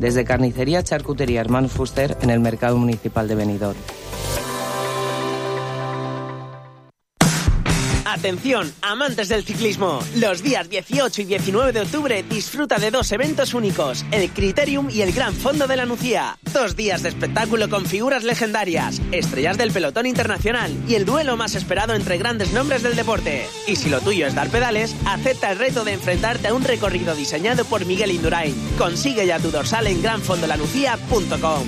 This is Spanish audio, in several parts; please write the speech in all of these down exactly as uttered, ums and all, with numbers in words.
desde carnicería, charcutería Hermanos Fuster en el Mercado Municipal de Benidorm. Atención, amantes del ciclismo. Los días dieciocho y diecinueve de octubre disfruta de dos eventos únicos, el Criterium y el Gran Fondo de la Nucía. Dos días de espectáculo con figuras legendarias, estrellas del pelotón internacional y el duelo más esperado entre grandes nombres del deporte. Y si lo tuyo es dar pedales, acepta el reto de enfrentarte a un recorrido diseñado por Miguel Indurain. Consigue ya tu dorsal en gran fondo la nucía punto com.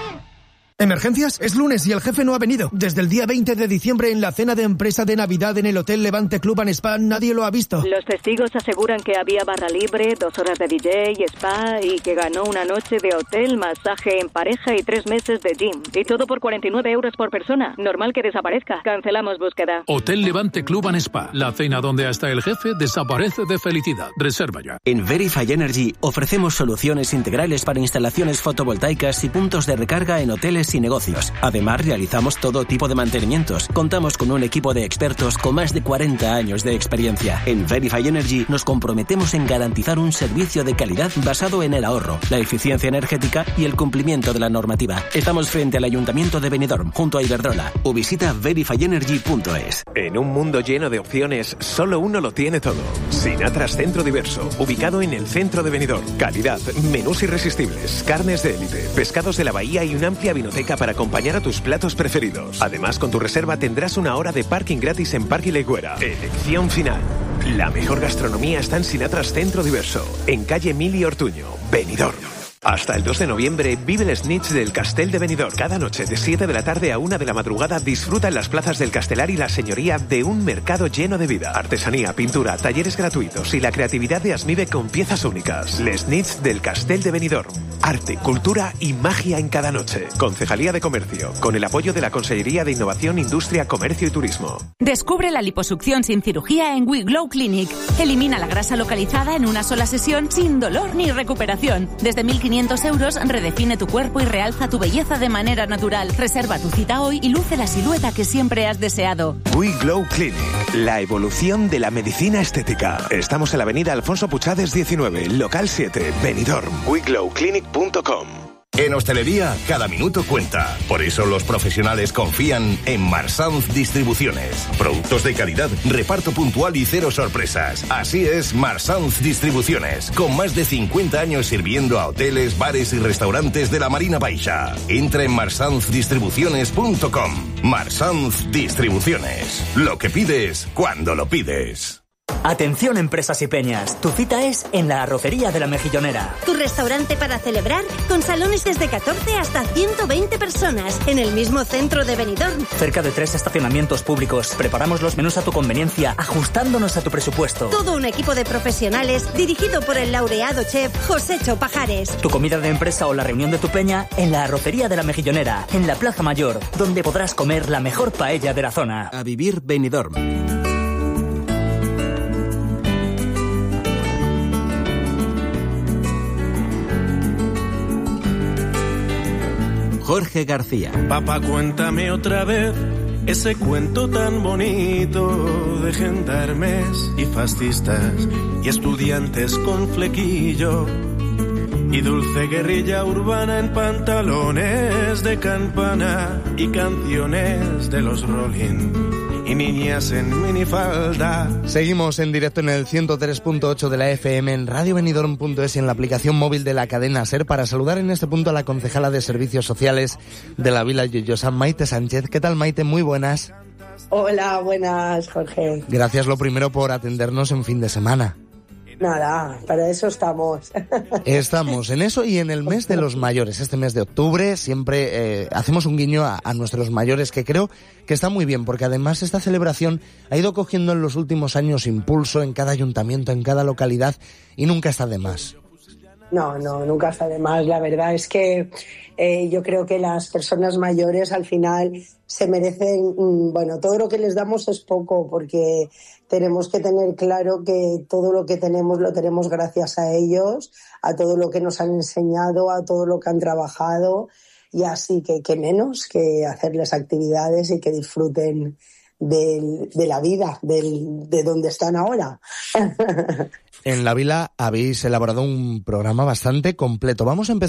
¿Emergencias? Es lunes y el jefe no ha venido. Desde el día veinte de diciembre en la cena de empresa de Navidad en el Hotel Levante Club and Spa nadie lo ha visto. Los testigos aseguran que había barra libre, dos horas de D J, spa y que ganó una noche de hotel, masaje en pareja y tres meses de gym. Y todo por cuarenta y nueve euros por persona. Normal que desaparezca. Cancelamos búsqueda. Hotel Levante Club and Spa. La cena donde hasta el jefe desaparece de felicidad. Reserva ya. En Verify Energy ofrecemos soluciones integrales para instalaciones fotovoltaicas y puntos de recarga en hoteles y negocios. Además, realizamos todo tipo de mantenimientos. Contamos con un equipo de expertos con más de cuarenta años de experiencia. En Verify Energy nos comprometemos en garantizar un servicio de calidad basado en el ahorro, la eficiencia energética y el cumplimiento de la normativa. Estamos frente al Ayuntamiento de Benidorm, junto a Iberdrola. O visita verify energy punto es. En un mundo lleno de opciones, solo uno lo tiene todo. Sinatras Centro Diverso, ubicado en el centro de Benidorm. Calidad, menús irresistibles, carnes de élite, pescados de la bahía y una amplia vinoteca para acompañar a tus platos preferidos. Además, con tu reserva tendrás una hora de parking gratis en Parque Legüera. Elección final. La mejor gastronomía está en Sinatras Centro Diverso, en calle Mili Ortuño, Benidorm. Hasta el dos de noviembre vive el Snitch del Castel de Benidorm. Cada noche de siete de la tarde a una de la madrugada disfruta en las plazas del Castelar y la Señoría de un mercado lleno de vida. Artesanía, pintura, talleres gratuitos y la creatividad de Asmive con piezas únicas. El Snitch del Castel de Benidorm. Arte, cultura y magia en cada noche. Concejalía de Comercio, con el apoyo de la Consellería de Innovación, Industria, Comercio y Turismo. Descubre la liposucción sin cirugía en We Glow Clinic. Elimina la grasa localizada en una sola sesión sin dolor ni recuperación. Desde mil quinientos euros redefine tu cuerpo y realza tu belleza de manera natural. Reserva tu cita hoy y luce la silueta que siempre has deseado. We Glow Clinic, la evolución de la medicina estética. Estamos en la avenida Alfonso Puchades diecinueve, local siete, Benidorm. we glow clinic punto com. En hostelería, cada minuto cuenta. Por eso los profesionales confían en Marsanz Distribuciones. Productos de calidad, reparto puntual y cero sorpresas. Así es Marsanz Distribuciones, con más de cincuenta años sirviendo a hoteles, bares y restaurantes de la Marina Baixa. Entra en marsanz distribuciones punto com. Marsanz Distribuciones. Lo que pides, cuando lo pides. Atención empresas y peñas, tu cita es en la Arrocería de la Mejillonera. Tu restaurante para celebrar con salones desde catorce hasta ciento veinte personas en el mismo centro de Benidorm. Cerca de tres estacionamientos públicos. Preparamos los menús a tu conveniencia, ajustándonos a tu presupuesto. Todo un equipo de profesionales dirigido por el laureado chef Josécho Pajares. Tu comida de empresa o la reunión de tu peña en la Arrocería de la Mejillonera, en la Plaza Mayor, donde podrás comer la mejor paella de la zona. A vivir Benidorm. Jorge García. Papá, cuéntame otra vez ese cuento tan bonito de gendarmes y fascistas y estudiantes con flequillo y dulce guerrilla urbana en pantalones de campana y canciones de los Rolling y niñas en minifalda. Seguimos en directo en el ciento tres punto ocho de la F M, en radio benidorm punto es y en la aplicación móvil de la cadena SER, para saludar en este punto a la concejala de Servicios Sociales de la Vila Lloyosa, Maite Sánchez. ¿Qué tal, Maite? Muy buenas. Hola, buenas, Jorge. Gracias, lo primero, por atendernos en fin de semana. Nada, para eso estamos. Estamos en eso y en el mes de los mayores. Este mes de octubre siempre eh, hacemos un guiño a, a nuestros mayores, que creo que está muy bien, porque además esta celebración ha ido cogiendo en los últimos años impulso en cada ayuntamiento, en cada localidad, y nunca está de más. No, no, nunca está de más. La verdad es que eh, yo creo que las personas mayores al final se merecen, bueno, todo lo que les damos es poco, porque tenemos que tener claro que todo lo que tenemos lo tenemos gracias a ellos, a todo lo que nos han enseñado, a todo lo que han trabajado, y así que, que menos que hacerles actividades y que disfruten de, de la vida, del, de donde están ahora. En la Vila habéis elaborado un programa bastante completo. Vamos a empezar